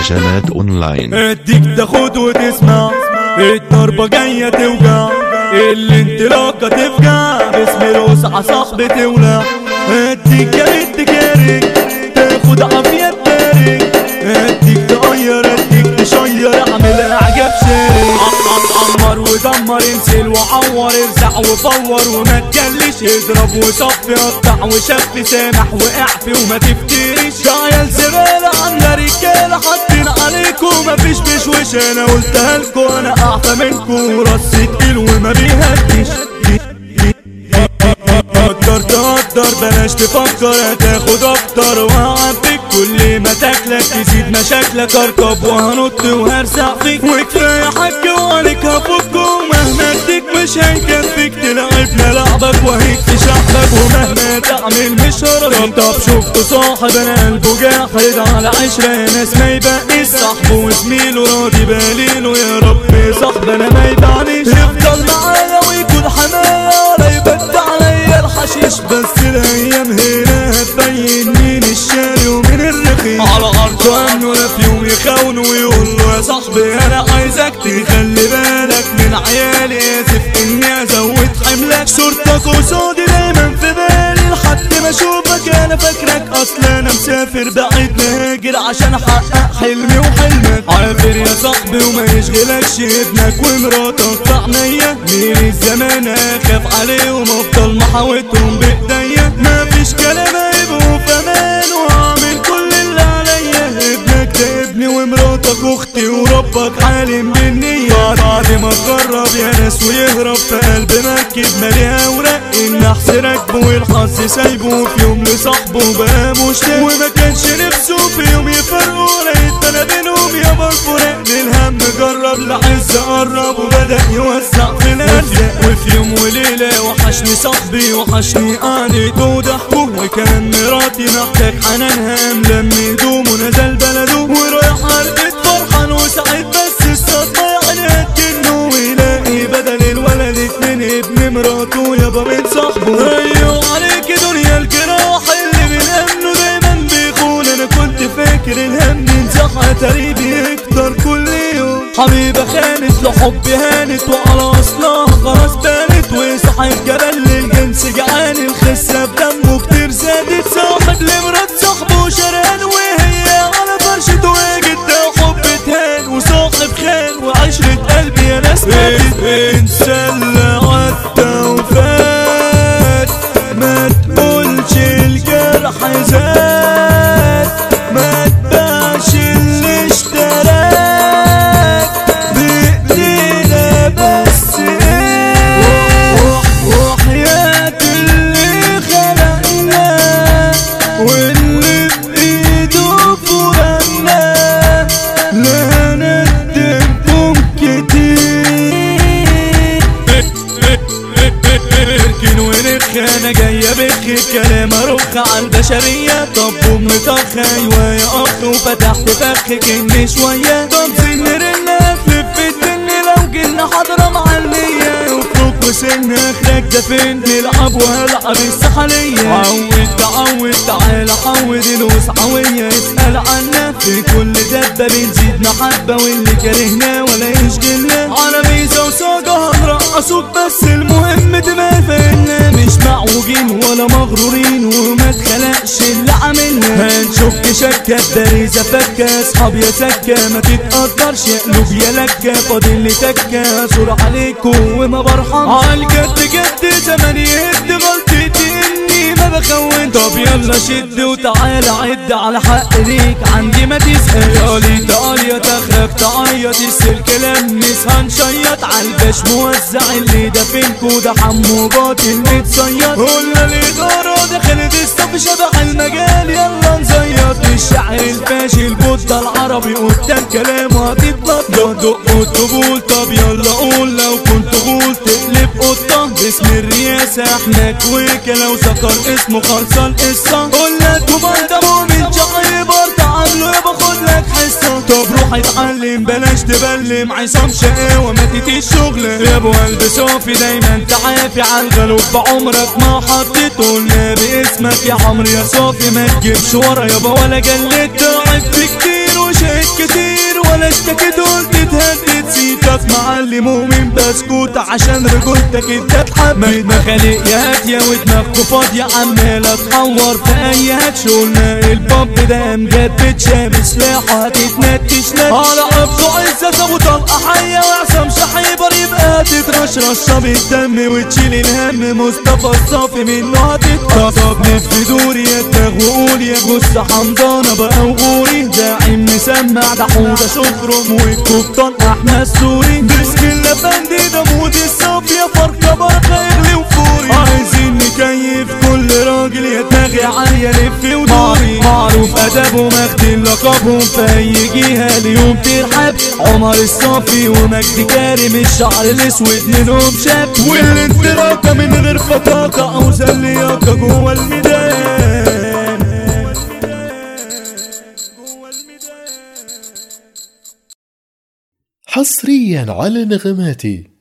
جماد اونلاين. اديك تاخد وتسمع، الضربة جاية توجع، الانطلاقة تفجع، باسم الوسعة صاحبي تولع. اديك يا ريت تجارك، تاخد عافية تبارك، اديك تغير اديك تشير، اعمل اعجاب شارك. عمر ودمر انزل وعور، ارزع وفور وما تجلش، اضرب وصفي قطع وشفي، سامح واعفي وما تفتريش. عيال زبالة عاملة رجالة حاطين عليكم، مفيش بشوش انا قلتها لكم، انا اعفى منكم راسي تقيل وما بيهديش. تقدر بلاش تفكر، هتاخد اكتر وهعبيك، كل ما تاكلك تزيد مشاكلك، اركب وهنط وهرزع فيك، وكفايه حاج وعليك هفك، ومهما اديك مش هيكفيك، تلعبنا لعبك وهيكفي شعبك، ومهما تعمل مش هرضى. طب شفت صاحب انا قلبه جاحد على عشرة ناس ما يبقيش، صاحبه وزميله راضي باليله، يا رب صاحب انا ما يبعنيش، يفضل معايا ويكون حمايا ولا يبد عليا الحشيش. بس الايام هنا هتبين مين الشاري ومين الرخيص، على عرضه امنه لا في يوم يخونه ويقول له يا صاحبي انا عايزك تخلي بالك من عيالي، اسف اني ازود حملك، صورتك قصادي دايما في بالي، لحد ما اشوفك انا فاكرك، اصل انا مسافر بعيد مهاجر عشان احقق حلمي وحلمك. عافر يا صاحبي وما يشغلكش ابنك ومراتك في عينيا، مين الزمان اخاف عليهم افضل محاوتهم بايديا، مفيش كلام هيبقوا في امان، وهعمل كل اللي عليا، ابنك ده ابني ومراتك اختي وربك عالم بالنية. بعد ما تجرب يا ناس ويهرب في قلب مركب ماليها اوراق، النحس راكبه والحظ سايبه، في يوم لصاحبه بقى مشتاق، وما كانش نفسه في يوم يفرقوا، لقيت انا بينهم يابا الفراق، للهم جرب لعز قرب وبدأ يوسع في الارزاق، وفي يوم وليلة وحشني صاحبي وحشني قعدته وضحكه، وكان مراتي محتاج حنانها، قام لم هدومه ونزل بلده، ورايح عرقت فرحان وسعيد، بس الصدمة يعني هتجنه، ويلاقي بدل الولد اتنين ابن مراته يابا من صاحبه. ايوه عليك دنيا الجراح اللي من امنه دايما بيخون، انا كنت فاكر الهم ينزح اتاري بيكتر كل يوم، حبيبة خانت لحب هانت وعلى اصلها خلاص بانت، وصاحب جبل للجنس جعان، الخسة بدمه كتير زادت، صاحب لمرات صاحبه شران، وهي على فرشته واجد ده حب تهان، وصاحب خان وعشرة قلبي يا ناس ماتت. انسى اللي عدى وفات، ما تقولش الجرح زاد، ما تباعش اللي اشتراك بايدينا، بس وحياة اللي خلقنا واللي بايده فرقنا، لا ندمكم كتير، اركن ونخ انا جاية بخير كلام ارخ عالبشرية، طب ومطخ ايوه يا اخ وفتحت فخك اني شوية، طب سنرنا لف الدنيا لو جينا حضرة معلية، وفوق وسن اخرك ده فين، نلعب وهلعب السحلية، عود تعالى حود الوسعوية، اسأل عنا في كل دبة بنزيد محبة، واللي كرهنا ولا يشغلنا، على ميزة وصاجة هنرقصوك، بس المهم دماغ فإنا مش معوجين ولا مغرورين، وما تخلقش اللي عملنا، هنشك شكة باريزة فكة، اصحاب يا سكة ما تتقدرش، يقلب يا لكة فاضل لي تكة، صور عليكم وما برحم، عالجد جد زمان يهد غلطتي اني ما بخون، طب يلا شد وتعالى عد على حق ليك عندي ما تسأل، يالي تعالي تخرج تعيط، السلك لمس هنشيط، عالباش موزع اللي ده فينكو ده حمو باطل متصيط، قلنا الإدارة دخلت الصف شبح المجال، يلا نزيط، الشعر الفاشل بودا العربي قدام كلامه هتتنطط، دق الطبول، طب يلا قول لو كنت غول تقلب قطة، باسم الرئاسة احنا كويكة، لو ذكر اسمه خلصان قصة، قلنا تبندموا من شعيبر تعاملوا يابا خد لك حصة، طب روح اتعلم بلاش تبلم، عصام شقاوة ماتت الشغل، يا ابو قلب صافي دايما تعافي عالغلوب بعمرك ما حطيت، قلنا باسمك يا عمرو يا صافي ما تجيبش ورا يابا ولا جلد، تعبت كتير وشهد كتير ولا اشتكيت قلت اتهدد سيتك معلم مؤمن بسكوت عشان رجولتك انت تحمل مخالق يا هادية ودماغكوا فاضية عمالة تحور في اي هتشولنا الباب ده امجاد بتشام سلاحه هتتنتش على قبضه عزة ابو طلقة حية وعصام شحيبر يبقى هتترشرش بالدم وتشيل الهم مصطفى الصافي منه هتتقطب في دوري يا دماغ وقول يا جثة حمضانة بقى وغوري داعم مسمع ده حوضة شكرم والكبطان احمد سوري بسم الله فندي ده مود الصافية فرقة برقة اغلي وفوري عايزين نكيف كل راجل يا دماغي عالية لف ودوري معروف ادب ومخدم لقبهم في اي جهة اليوم ترحب عمر الصافي ومجدي كارم الشعر الاسود منهم شاب والانطلاقة من غير فتاقة او زلياقة جوه الميدان. حصريا على نغماتي.